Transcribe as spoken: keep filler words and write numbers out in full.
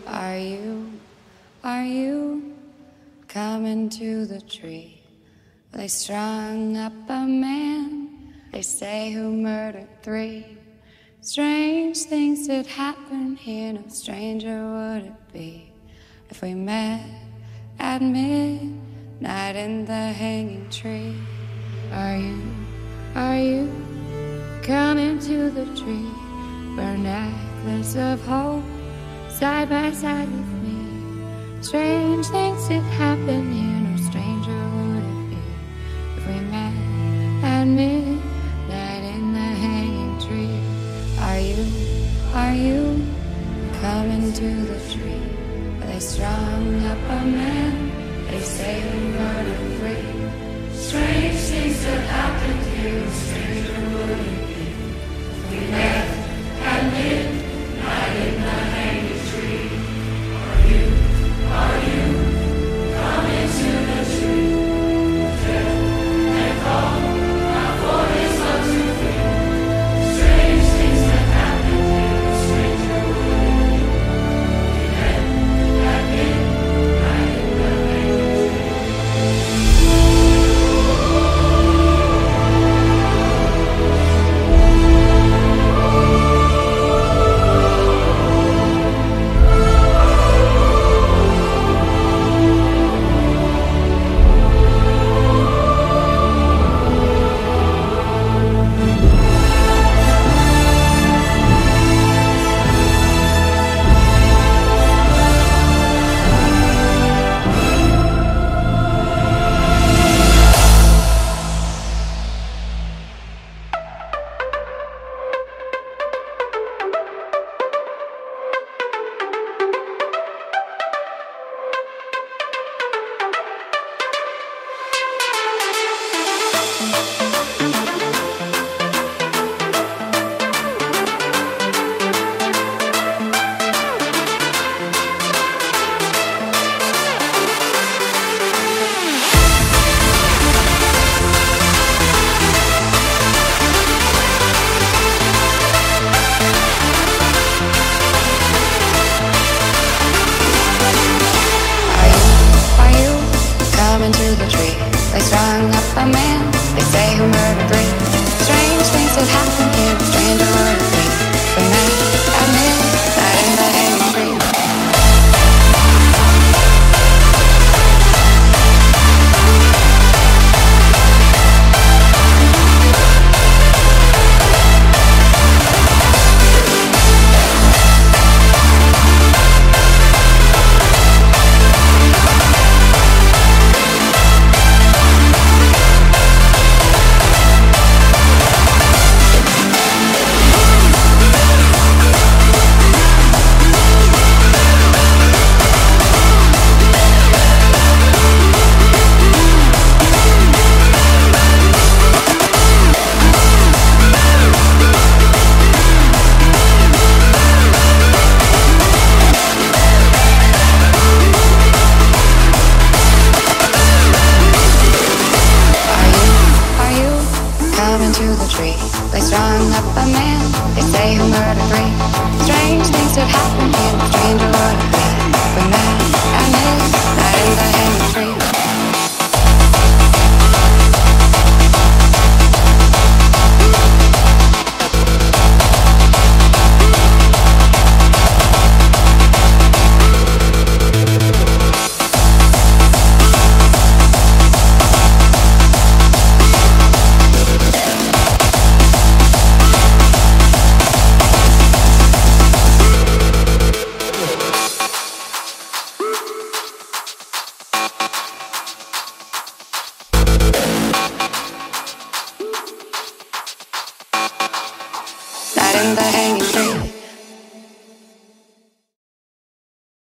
Are you, are you coming to the tree? They strung up a man, they say, who murdered three. Strange things did happen here, no stranger would it be if we met at midnight in the hanging tree. Are you, are you coming to the tree? Wear a necklace of hope side by side with me. Strange things did happen here, no stranger would it be if we met at midnight in the hanging tree. Are you, are you coming to the tree? They strung up a man, they say who murdered three. Strange things that happened here, no stranger would it be if we met at midnight in the hanging tree. Are you, are you coming to the tree? Death and call out for his love to feel. Strange things that happened here, a stranger would it be. We met at midnight in the hanging tree. They strung up a man, they say who murdered three. Strange things that happen here, a stranger would it be if we met at midnight in the hanging tree. To the tree, they strung up a man, they say who murdered three. Strange things that happen here, stranger